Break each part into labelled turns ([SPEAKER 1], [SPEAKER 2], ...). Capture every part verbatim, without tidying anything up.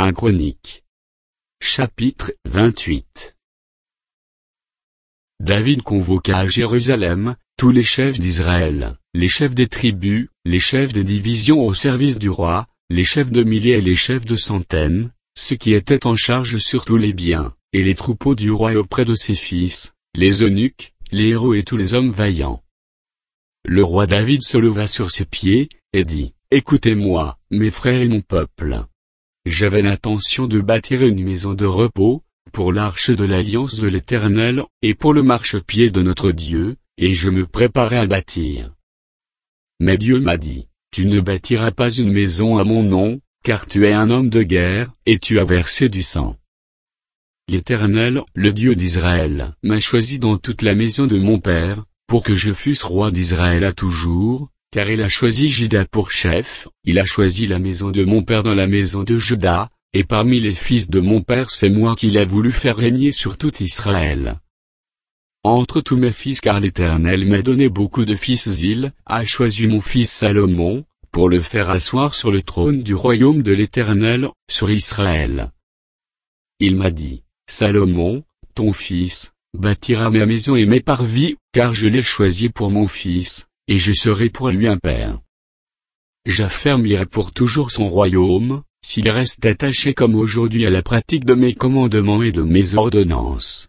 [SPEAKER 1] un Chronique. Chapitre vingt-huit. David convoqua à Jérusalem tous les chefs d'Israël, les chefs des tribus, les chefs des divisions au service du roi, les chefs de milliers et les chefs de centaines, ceux qui étaient en charge sur tous les biens, et les troupeaux du roi auprès de ses fils, les eunuques, les héros et tous les hommes vaillants. Le roi David se leva sur ses pieds, et dit, « Écoutez-moi, mes frères et mon peuple. J'avais l'intention de bâtir une maison de repos, pour l'arche de l'alliance de l'Éternel, et pour le marchepied de notre Dieu, et je me préparais à bâtir. Mais Dieu m'a dit, tu ne bâtiras pas une maison à mon nom, car tu es un homme de guerre, et tu as versé du sang. L'Éternel, le Dieu d'Israël, m'a choisi dans toute la maison de mon père, pour que je fusse roi d'Israël à toujours, car il a choisi Juda pour chef, il a choisi la maison de mon père dans la maison de Juda, et parmi les fils de mon père c'est moi qu'il a voulu faire régner sur tout Israël. Entre tous mes fils car l'Éternel m'a donné beaucoup de fils, il a choisi mon fils Salomon, pour le faire asseoir sur le trône du royaume de l'Éternel, sur Israël. Il m'a dit, Salomon, ton fils, bâtira ma maison et mes parvis, car je l'ai choisi pour mon fils, et je serai pour lui un père. J'affermirai pour toujours son royaume, s'il reste attaché comme aujourd'hui à la pratique de mes commandements et de mes ordonnances.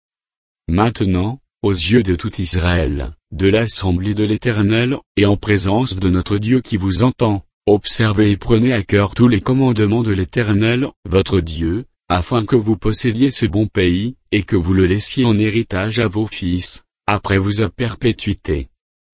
[SPEAKER 1] Maintenant, aux yeux de tout Israël, de l'assemblée de l'Éternel, et en présence de notre Dieu qui vous entend, observez et prenez à cœur tous les commandements de l'Éternel, votre Dieu, afin que vous possédiez ce bon pays, et que vous le laissiez en héritage à vos fils, après vous à perpétuité.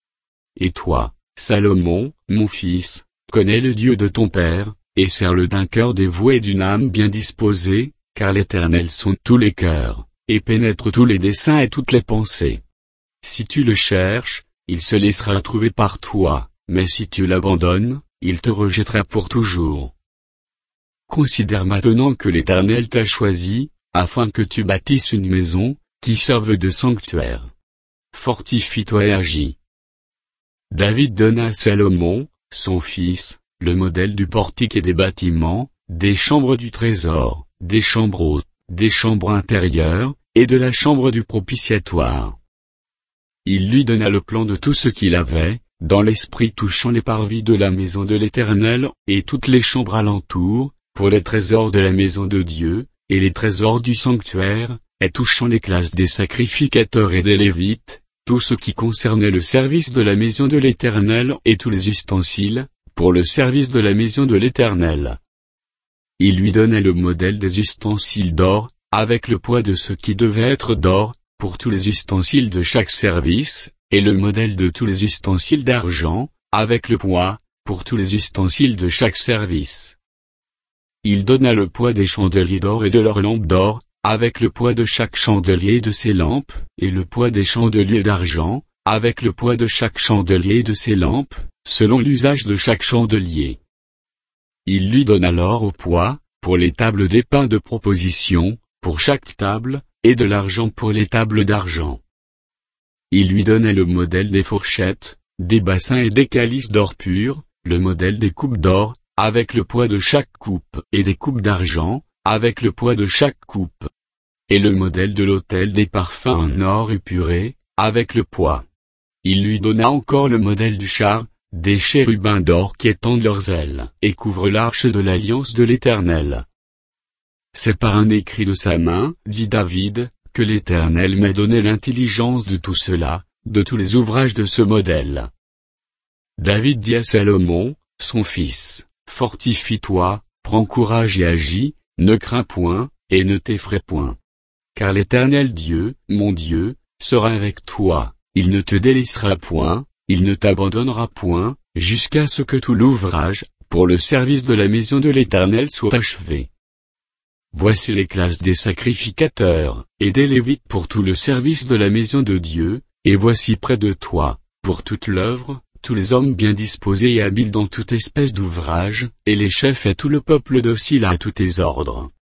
[SPEAKER 1] Et toi, Salomon, mon fils, connais le Dieu de ton père, et sers-le d'un cœur dévoué et d'une âme bien disposée, car l'Éternel sonde tous les cœurs, et pénètre tous les desseins et toutes les pensées. Si tu le cherches, il se laissera trouver par toi, mais si tu l'abandonnes, il te rejettera pour toujours. Considère maintenant que l'Éternel t'a choisi, afin que tu bâtisses une maison, qui serve de sanctuaire. Fortifie-toi et agis. David donna à Salomon, son fils, le modèle du portique et des bâtiments, des chambres du trésor, des chambres hautes, des chambres intérieures, et de la chambre du propitiatoire. Il lui donna le plan de tout ce qu'il avait, dans l'esprit touchant les parvis de la maison de l'Éternel, et toutes les chambres alentour, pour les trésors de la maison de Dieu, et les trésors du sanctuaire, et touchant les classes des sacrificateurs et des Lévites, tout ce qui concernait le service de la maison de l'Éternel et tous les ustensiles, pour le service de la maison de l'Éternel. Il lui donnait le modèle des ustensiles d'or, avec le poids de ce qui devait être d'or, pour tous les ustensiles de chaque service, et le modèle de tous les ustensiles d'argent, avec le poids, pour tous les ustensiles de chaque service. Il donna le poids des chandeliers d'or et de leurs lampes d'or, avec le poids de chaque chandelier et de ses lampes, et le poids des chandeliers d'argent, avec le poids de chaque chandelier et de ses lampes, selon l'usage de chaque chandelier. Il lui donne alors au poids, pour les tables des pains de proposition, pour chaque table, et de l'argent pour les tables d'argent. Il lui donnait le modèle des fourchettes, des bassins et des calices d'or pur, le modèle des coupes d'or, avec le poids de chaque coupe, et des coupes d'argent, avec le poids de chaque coupe. Et le modèle de l'autel des parfums en or épuré, avec le poids. Il lui donna encore le modèle du char, des chérubins d'or qui étendent leurs ailes, et couvrent l'arche de l'alliance de l'Éternel. C'est par un écrit de sa main, dit David, que l'Éternel m'a donné l'intelligence de tout cela, de tous les ouvrages de ce modèle. David dit à Salomon, son fils, fortifie-toi, prends courage et agis, ne crains point, et ne t'effraie point. Car l'Éternel Dieu, mon Dieu, sera avec toi, il ne te délaissera point, il ne t'abandonnera point, jusqu'à ce que tout l'ouvrage, pour le service de la maison de l'Éternel soit achevé. Voici les classes des sacrificateurs, et des Lévites pour tout le service de la maison de Dieu, et voici près de toi, pour toute l'œuvre, tous les hommes bien disposés et habiles dans toute espèce d'ouvrage, et les chefs et tout le peuple docile à tous tes ordres.